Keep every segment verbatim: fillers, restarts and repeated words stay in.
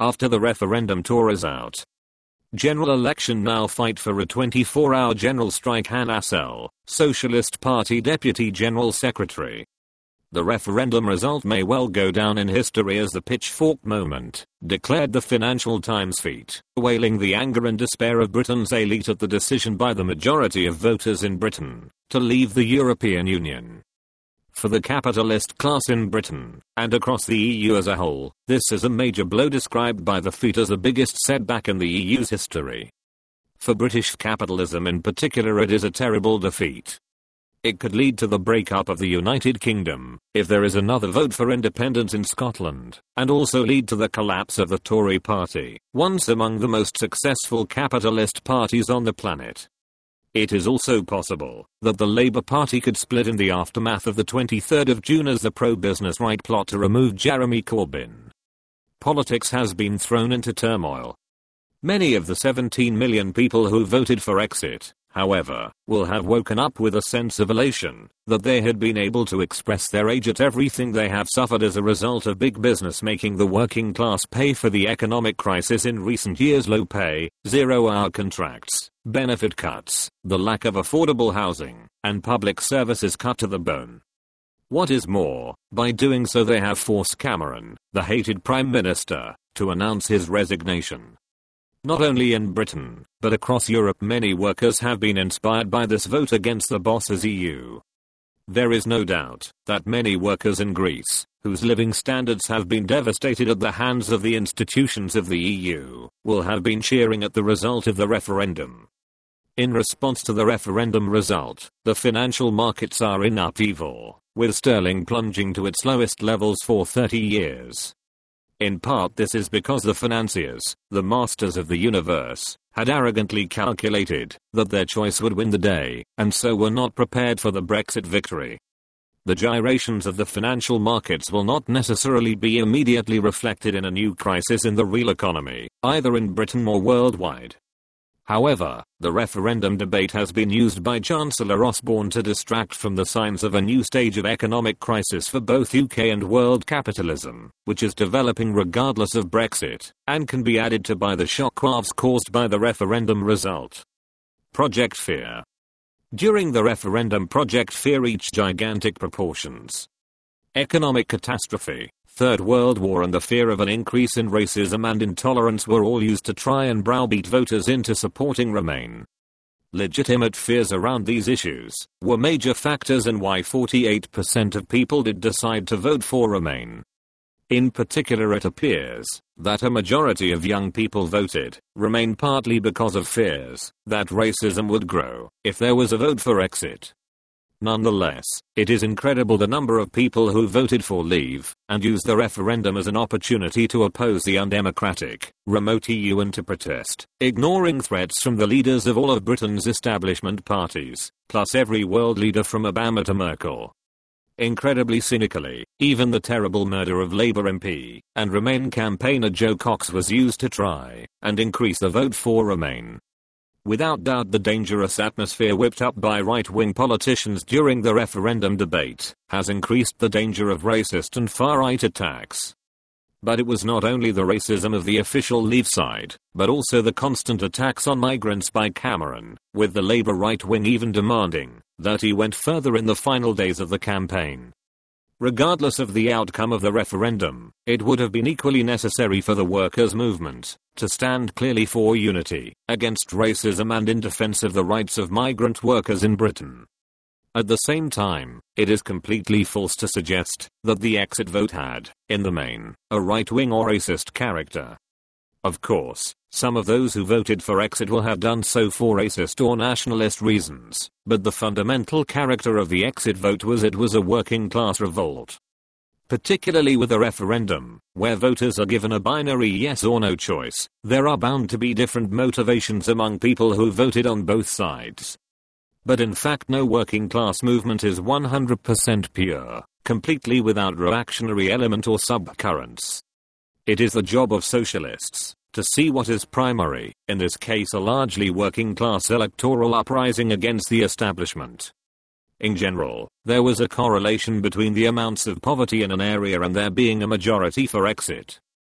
after the referendum tour is out. General election now fight for a twenty-four hour general strike. Hannah Assel, Socialist Party Deputy General Secretary. The referendum result may well go down in history as the pitchfork moment, declared the Financial Times feat, wailing the anger and despair of Britain's elite at the decision by the majority of voters in Britain to leave the European Union. For the capitalist class in Britain, and across the E U as a whole, this is a major blow described by the feat as the biggest setback in the E U's history. For British capitalism in particular, it is a terrible defeat. It could lead to the breakup of the United Kingdom, if there is another vote for independence in Scotland, and also lead to the collapse of the Tory party, once among the most successful capitalist parties on the planet. It is also possible that the Labour Party could split in the aftermath of the twenty-third of June as the pro-business right plot to remove Jeremy Corbyn. Politics has been thrown into turmoil. Many of the seventeen million people who voted for exit, however, will have woken up with a sense of elation that they had been able to express their rage at everything they have suffered as a result of big business making the working class pay for the economic crisis in recent years. Low pay, zero-hour contracts, benefit cuts, the lack of affordable housing, and public services cut to the bone. What is more, by doing so they have forced Cameron, the hated Prime Minister, to announce his resignation. Not only in Britain, but across Europe, many workers have been inspired by this vote against the boss's E U. There is no doubt that many workers in Greece, whose living standards have been devastated at the hands of the institutions of the E U, will have been cheering at the result of the referendum. In response to the referendum result, the financial markets are in upheaval, with sterling plunging to its lowest levels for thirty years. In part this is because the financiers, the masters of the universe, had arrogantly calculated that their choice would win the day, and so were not prepared for the Brexit victory. The gyrations of the financial markets will not necessarily be immediately reflected in a new crisis in the real economy, either in Britain or worldwide. However, the referendum debate has been used by Chancellor Osborne to distract from the signs of a new stage of economic crisis for both U K and world capitalism, which is developing regardless of Brexit, and can be added to by the shockwaves caused by the referendum result. Project Fear. During the referendum, Project Fear reached gigantic proportions. Economic catastrophe, Third World War and the fear of an increase in racism and intolerance were all used to try and browbeat voters into supporting Remain. Legitimate fears around these issues were major factors in why forty-eight percent of people did decide to vote for Remain. In particular, it appears that a majority of young people voted Remain partly because of fears that racism would grow if there was a vote for exit. Nonetheless, it is incredible the number of people who voted for Leave and used the referendum as an opportunity to oppose the undemocratic, remote E U and to protest, ignoring threats from the leaders of all of Britain's establishment parties, plus every world leader from Obama to Merkel. Incredibly cynically, even the terrible murder of Labour M P and Remain campaigner Jo Cox was used to try and increase the vote for Remain. Without doubt, the dangerous atmosphere whipped up by right-wing politicians during the referendum debate has increased the danger of racist and far-right attacks. But it was not only the racism of the official Leave side, but also the constant attacks on migrants by Cameron, with the Labour right wing even demanding that he went further in the final days of the campaign. Regardless of the outcome of the referendum, it would have been equally necessary for the workers' movement to stand clearly for unity against racism and in defense of the rights of migrant workers in Britain. At the same time, it is completely false to suggest that the exit vote had, in the main, a right-wing or racist character. Of course, some of those who voted for exit will have done so for racist or nationalist reasons, but the fundamental character of the exit vote was it was a working-class revolt. Particularly with a referendum, where voters are given a binary yes or no choice, there are bound to be different motivations among people who voted on both sides. But in fact, no working-class movement is one hundred percent pure, completely without reactionary element or subcurrents. It is the job of socialists to see what is primary, in this case a largely working-class electoral uprising against the establishment. In general, there was a correlation between the amounts of poverty in an area and there being a majority for exit.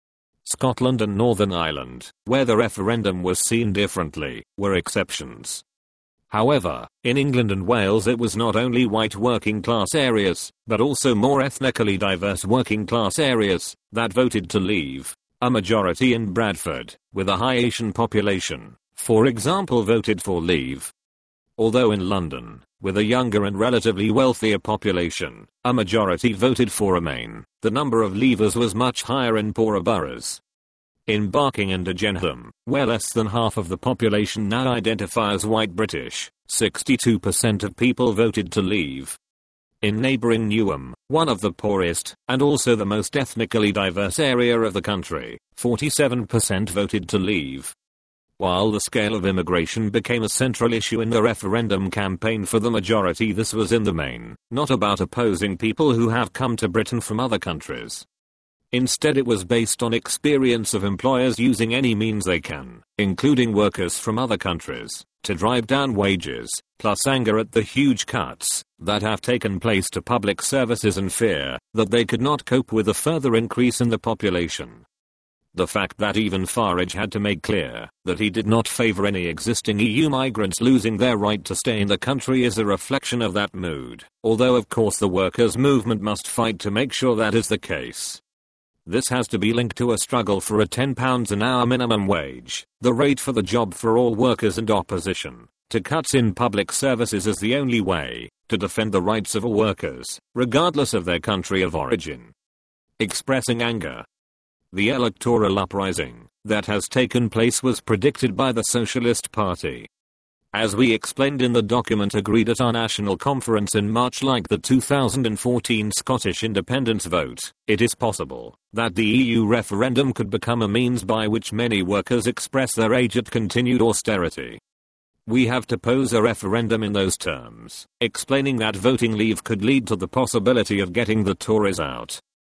Scotland and Northern Ireland, where the referendum was seen differently, were exceptions. However, in England and Wales it was not only white working class areas, but also more ethnically diverse working class areas, that voted to leave. A majority in Bradford, with a high Asian population, for example, voted for leave. Although in London, with a younger and relatively wealthier population, a majority voted for remain, the number of leavers was much higher in poorer boroughs. In Barking and Dagenham, where less than half of the population now identify as white British, sixty-two percent of people voted to leave. In neighbouring Newham, one of the poorest, and also the most ethnically diverse area of the country, forty-seven percent voted to leave. While the scale of immigration became a central issue in the referendum campaign for the majority, this was in the main not about opposing people who have come to Britain from other countries. Instead, it was based on experience of employers using any means they can, including workers from other countries, to drive down wages, plus anger at the huge cuts that have taken place to public services and fear that they could not cope with a further increase in the population. The fact that even Farage had to make clear that he did not favour any existing E U migrants losing their right to stay in the country is a reflection of that mood, although of course the workers' movement must fight to make sure that is the case. This has to be linked to a struggle for a ten pounds an hour minimum wage, the rate for the job for all workers, and opposition to cuts in public services as the only way to defend the rights of all workers, regardless of their country of origin. Expressing anger. The electoral uprising that has taken place was predicted by the Socialist Party. As we explained in the document agreed at our national conference in March, like the two thousand fourteen Scottish independence vote, it is possible that the E U referendum could become a means by which many workers express their rage at continued austerity. We have to pose a referendum in those terms, explaining that voting leave could lead to the possibility of getting the Tories out.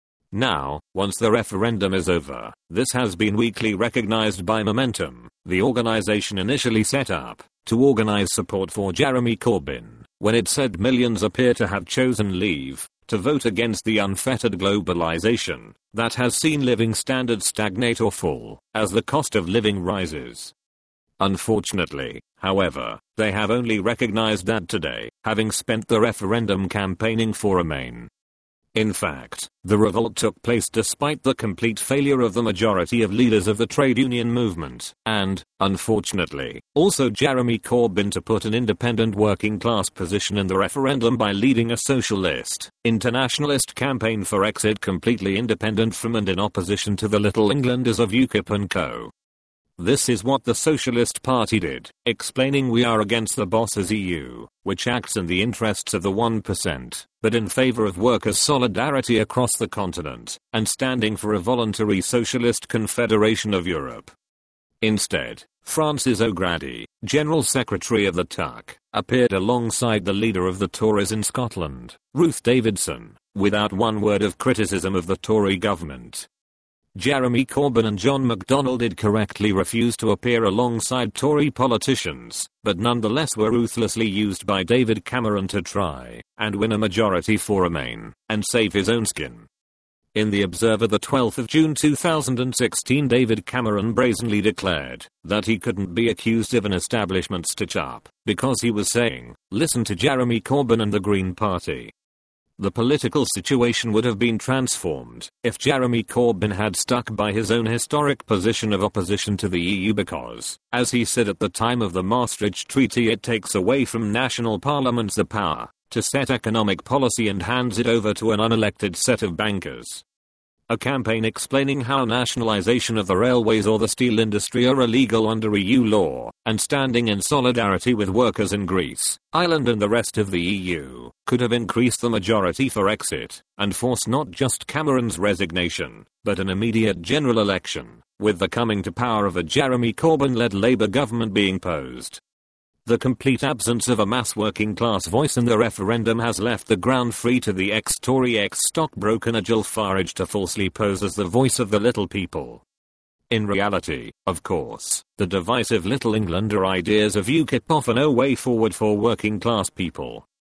Now, once the referendum is over, this has been weakly recognized by Momentum, the organization initially set up to organize support for Jeremy Corbyn, when it said millions appear to have chosen leave to vote against the unfettered globalization that has seen living standards stagnate or fall as the cost of living rises. Unfortunately, however, they have only recognized that today, having spent the referendum campaigning for Remain. In fact, the revolt took place despite the complete failure of the majority of leaders of the trade union movement, and, unfortunately, also Jeremy Corbyn to put an independent working class position in the referendum by leading a socialist, internationalist campaign for exit completely independent from and in opposition to the Little Englanders of UKIP and co. This is what the Socialist Party did, explaining we are against the boss's E U, which acts in the interests of the one percent, but in favor of workers' solidarity across the continent, and standing for a voluntary socialist confederation of Europe. Instead, Francis O'Grady, General Secretary of the T U C, appeared alongside the leader of the Tories in Scotland, Ruth Davidson, without one word of criticism of the Tory government. Jeremy Corbyn and John McDonnell did correctly refuse to appear alongside Tory politicians, but nonetheless were ruthlessly used by David Cameron to try and win a majority for Remain and save his own skin. In the Observer the twelfth of June two thousand sixteen, David Cameron brazenly declared that he couldn't be accused of an establishment stitch-up because he was saying, "Listen to Jeremy Corbyn and the Green Party." The political situation would have been transformed if Jeremy Corbyn had stuck by his own historic position of opposition to the E U because, as he said at the time of the Maastricht Treaty, it takes away from national parliaments the power to set economic policy and hands it over to an unelected set of bankers. A campaign explaining how nationalization of the railways or the steel industry are illegal under E U law, and standing in solidarity with workers in Greece, Ireland and the rest of the E U, could have increased the majority for exit, and forced not just Cameron's resignation, but an immediate general election, with the coming to power of a Jeremy Corbyn-led Labour government being posed. The complete absence of a mass working class voice in the referendum has left the ground free to the ex-Tory ex-stockbroker Nigel Farage to falsely pose as the voice of the little people. In reality, of course, the divisive Little Englander ideas of UKIP offer no way forward for working class people.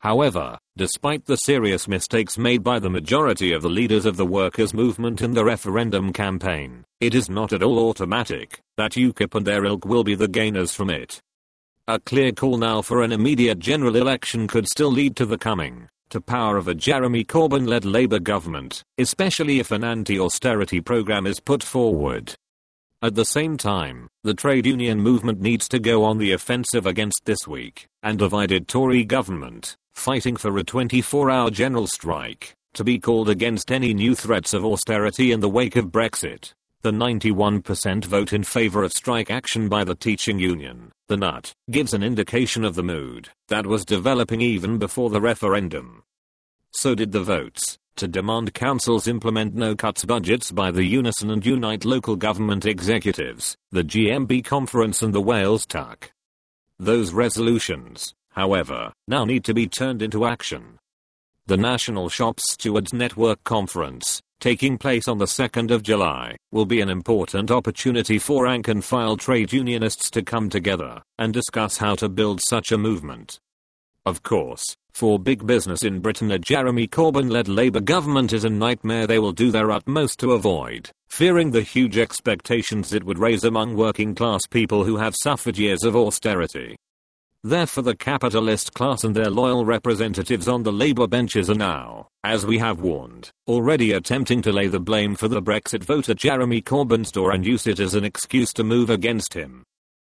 However, despite the serious mistakes made by the majority of the leaders of the workers' movement in the referendum campaign, it is not at all automatic that UKIP and their ilk will be the gainers from it. A clear call now for an immediate general election could still lead to the coming to power of a Jeremy Corbyn-led Labour government, especially if an anti-austerity programme is put forward. At the same time, the trade union movement needs to go on the offensive against this weak and divided Tory government, fighting for a twenty-four hour general strike to be called against any new threats of austerity in the wake of Brexit. The ninety-one percent vote in favour of strike action by the teaching union, the N U T, gives an indication of the mood that was developing even before the referendum. So did the votes to demand councils implement no-cuts budgets by the Unison and Unite local government executives, the G M B conference and the Wales T U C. Those resolutions, however, now need to be turned into action. The National Shops Stewards Network Conference, taking place on the second of July, will be an important opportunity for rank and file trade unionists to come together and discuss how to build such a movement. Of course, for big business in Britain, a Jeremy Corbyn-led Labour government is a nightmare they will do their utmost to avoid, fearing the huge expectations it would raise among working class people who have suffered years of austerity. Therefore, the capitalist class and their loyal representatives on the Labour benches are now, as we have warned, already attempting to lay the blame for the Brexit vote at Jeremy Corbyn's door and use it as an excuse to move against him.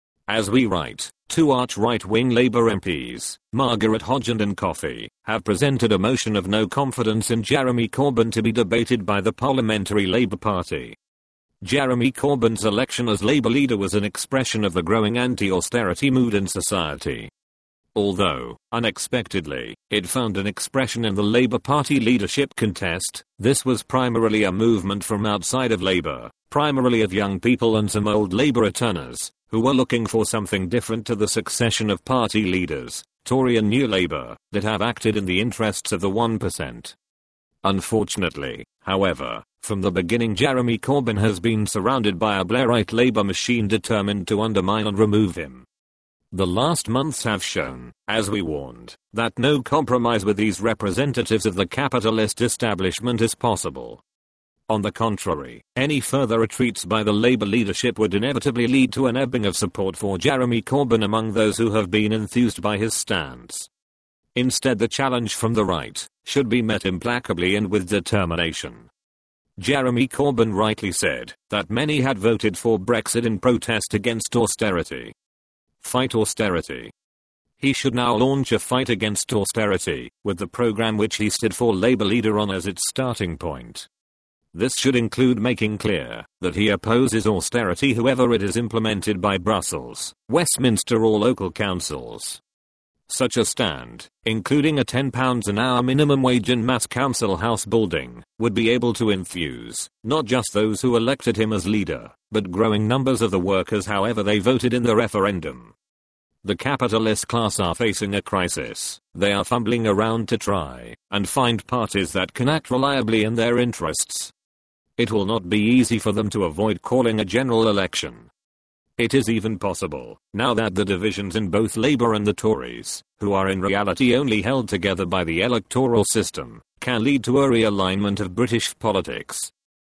As we write, two arch right-wing Labour M Ps, Margaret Hodgson and Coffey, have presented a motion of no confidence in Jeremy Corbyn to be debated by the Parliamentary Labour Party. Jeremy Corbyn's election as Labour leader was an expression of the growing anti-austerity mood in society. Although, unexpectedly, it found an expression in the Labour Party leadership contest, this was primarily a movement from outside of Labour, primarily of young people and some old Labour returners, who were looking for something different to the succession of party leaders, Tory and New Labour, that have acted in the interests of the one percent. Unfortunately, however, from the beginning Jeremy Corbyn has been surrounded by a Blairite Labour machine determined to undermine and remove him. The last months have shown, as we warned, that no compromise with these representatives of the capitalist establishment is possible. On the contrary, any further retreats by the Labour leadership would inevitably lead to an ebbing of support for Jeremy Corbyn among those who have been enthused by his stance. Instead, the challenge from the right should be met implacably and with determination. Jeremy Corbyn rightly said that many had voted for Brexit in protest against austerity. Fight austerity. He should now launch a fight against austerity, with the programme which he stood for Labour leader on as its starting point. This should include making clear that he opposes austerity however it is implemented by Brussels, Westminster or local councils. Such a stand, including a ten pounds an hour minimum wage in mass council house building, would be able to infuse not just those who elected him as leader, but growing numbers of the workers however they voted in the referendum. The capitalist class are facing a crisis. They are fumbling around to try and find parties that can act reliably in their interests. It will not be easy for them to avoid calling a general election. It is even possible, now that the divisions in both Labour and the Tories, who are in reality only held together by the electoral system, can lead to a realignment of British politics.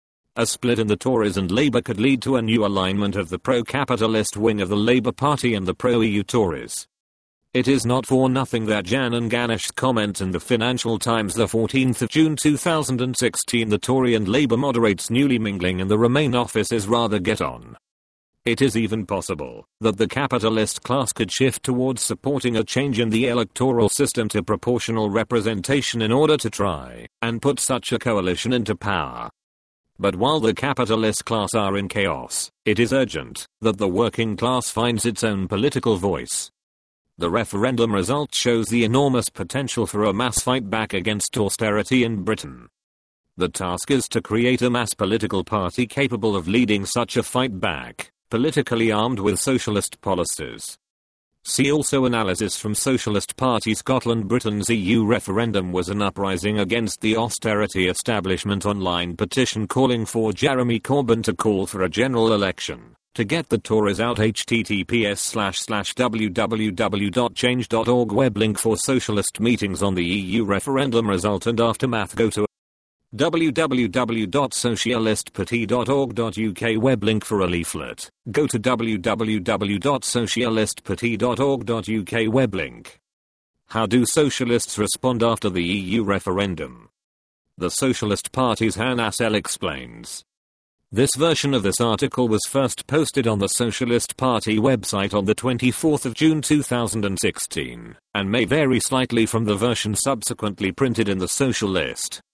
A split in the Tories and Labour could lead to a new alignment of the pro-capitalist wing of the Labour Party and the pro-E U Tories. It is not for nothing that Janan Ganesh's comment in the Financial Times the fourteenth of June two thousand sixteen the Tory and Labour moderates newly mingling in the Remain office is rather get on. It is even possible that the capitalist class could shift towards supporting a change in the electoral system to proportional representation in order to try and put such a coalition into power. But while the capitalist class are in chaos, it is urgent that the working class finds its own political voice. The referendum result shows the enormous potential for a mass fight back against austerity in Britain. The task is to create a mass political party capable of leading such a fight back, politically armed with socialist policies. See also analysis from Socialist Party Scotland. Britain's E U referendum was an uprising against the austerity establishment. Online petition calling for Jeremy Corbyn to call for a general election To get the Tories out, https slash slash www.change.org web link for socialist meetings on the E U referendum result and aftermath. Go to w w w dot socialist party dot org dot u k web link for a leaflet. Go to w w w dot socialist party dot org dot u k web link. How do socialists respond after the E U referendum? The Socialist Party's Han Assel explains. This version of this article was first posted on the Socialist Party website on the twenty-fourth of June two thousand sixteen, and may vary slightly from the version subsequently printed in the Socialist.